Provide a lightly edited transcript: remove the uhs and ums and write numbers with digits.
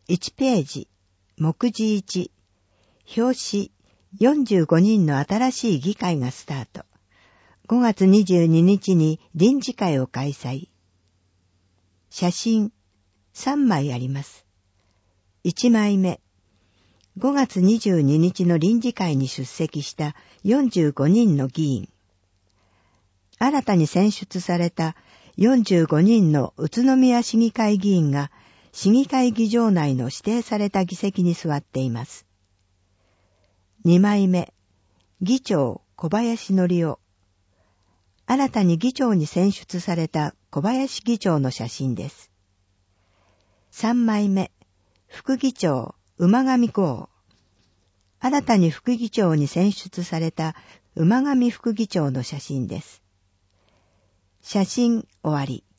1ページ、目次1、表紙、45人の新しい議会がスタート。5月22日に臨時会を開催。写真、3枚あります。1枚目、5月22日の臨時会に出席した45人の議員。新たに選出された45人の宇都宮市議会議員が市議会議場内の指定された議席に座っています。2枚目、議長小林則夫。新たに議長に選出された小林議長の写真です。3枚目、副議長馬上剛。新たに副議長に選出された馬上副議長の写真です。写真終わり。